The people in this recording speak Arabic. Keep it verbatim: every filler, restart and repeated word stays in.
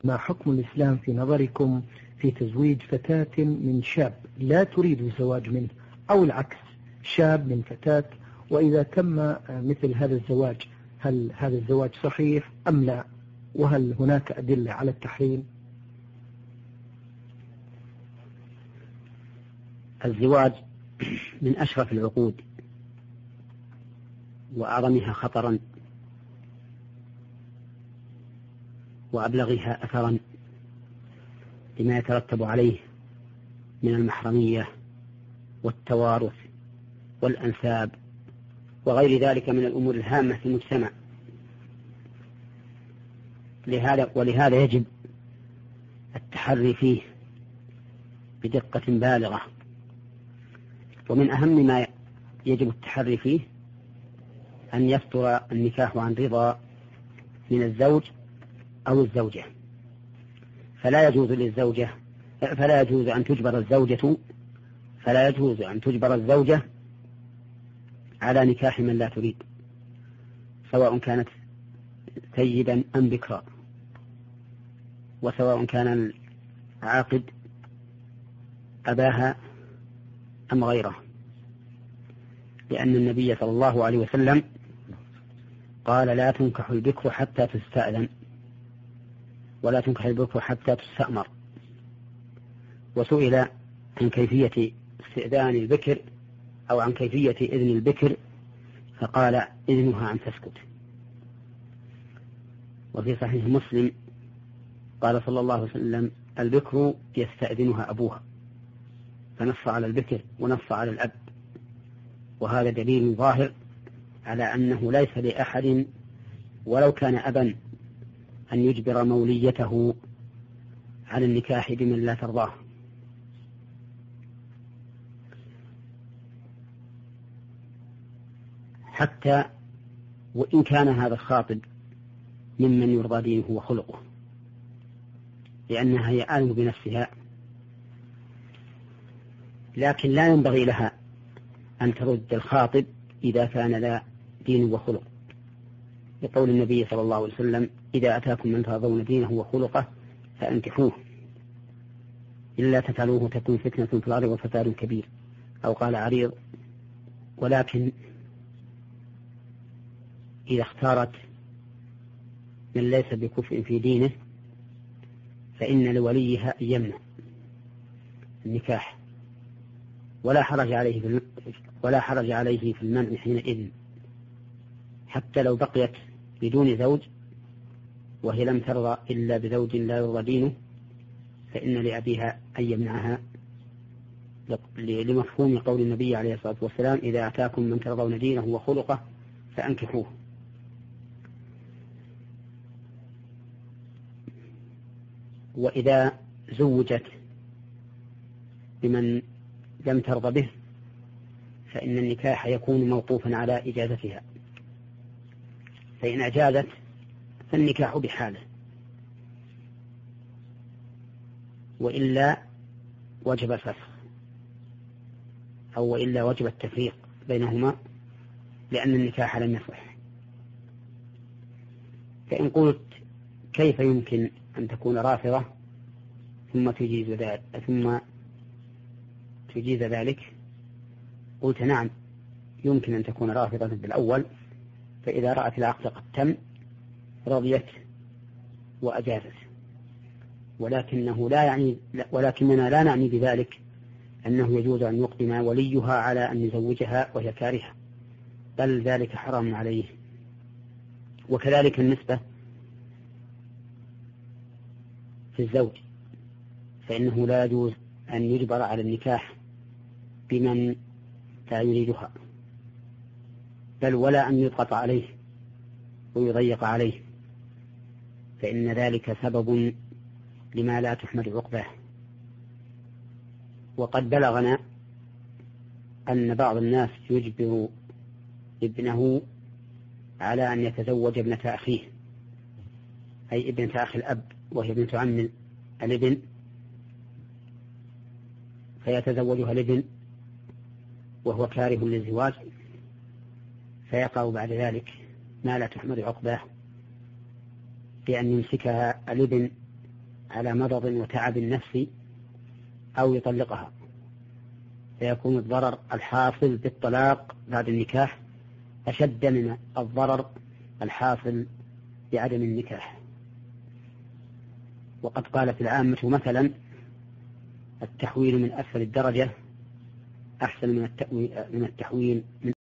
ما حكم الإسلام في نظركم في تزويج فتاة من شاب لا تريد الزواج منه، أو العكس شاب من فتاة، وإذا تم مثل هذا الزواج هل هذا الزواج صحيح أم لا، وهل هناك أدلة على التحريم؟ الزواج من أشرف العقود وأعظمها خطرا وأبلغها أثرا لما يترتب عليه من المحرمية والتوارث والأنساب وغير ذلك من الأمور الهامة في المجتمع. لهذا ولهذا يجب التحري فيه بدقة بالغة. ومن أهم ما يجب التحري فيه أن يصدر النكاح عن رضا من الزوج أو الزوجة، فلا يجوز للزوجة فلا يجوز أن تجبر الزوجة فلا يجوز أن تجبر الزوجة على نكاح من لا تريد، سواء كانت سيدا أم بكرا، وسواء كان العاقد أباها أم غيره، لأن النبي صلى الله عليه وسلم قال: لا تنكح البكر حتى تستأذن، ولا تنكح البكر حتى تستأمر. وسئل عن كيفية استئذان البكر أو عن كيفية إذن البكر فقال: إذنها أن تسكت. وفي صحيح مسلم قال صلى الله عليه وسلم: البكر يستأذنها أبوها، فنص على البكر ونص على الأب. وهذا دليل ظاهر على أنه ليس لأحد ولو كان أبا أن يجبر موليته على النكاح بمن لا ترضاه. حتى وإن كان هذا الخاطب ممن يرضى دينه وخلقه، لأنها هي آلم بنفسها، لكن لا ينبغي لها أن ترد الخاطب إذا كان لا دين وخلق، لقول النبي صلى الله عليه وسلم: إذا أتاكم من ترضون دينه وخلقه فأنكحوه، إلا تفعلوه تكون فتنة في الأرض وفساد كبير، أو قال عريض. ولكن إذا اختارت من ليس بكفء في دينه فإن لوليها أن يمنع النكاح، ولا حرج عليه في ولا حرج عليه في المنع حينئذ، حتى لو بقيت بدون زوج وهي لم ترضى إلا بزوج لا يرضى دينه، فإن لأبيها أن يمنعها، لمفهوم قول النبي عليه الصلاة والسلام: إذا أتاكم من ترضون دينه وخلقه فأنكحوه. وإذا زوجت بمن لم ترضى به فإن النكاح يكون موقوفا على إجازتها، فإن أجازت فالنكاح بحاله، وإلا وجب الفسخ، أو وإلا وجب التفريق بينهما، لأن النكاح لم يصح. فإن قلت: كيف يمكن أن تكون رافضة ثم تجيز ذلك ثم تجيز ذلك قلت: نعم، يمكن أن تكون رافضة بالأول، فإذا رأت العقد قد تم رضيت وأجازت، ولكنه لا يعني ولكننا لا نعني بذلك أنه يجوز أن يقدم وليها على أن يزوجها وهي كارهة، بل ذلك حرام عليه. وكذلك النسبة في الزوج، فإنه لا يجوز أن يجبر على النكاح بمن لا يريدها، بل ولا أن يضغط عليه ويضيق عليه، فإن ذلك سبب لما لا تحمد عقباه. وقد بلغنا أن بعض الناس يجبر ابنه على أن يتزوج ابنة أخيه، أي ابنة أخي الأب وهي بنت عم الابن، فيتزوجها الابن وهو كاره للزواج، فيقع بعد ذلك ما لا تحمد عقباه، بأن يمسكها الابن على مرض وتعب نفسي أو يطلقها، فيكون الضرر الحاصل بالطلاق بعد النكاح أشد من الضرر الحاصل بعدم النكاح. وقد قالت العامة مثلا التحويل من أسفل الدرجة أحسن من التحويل من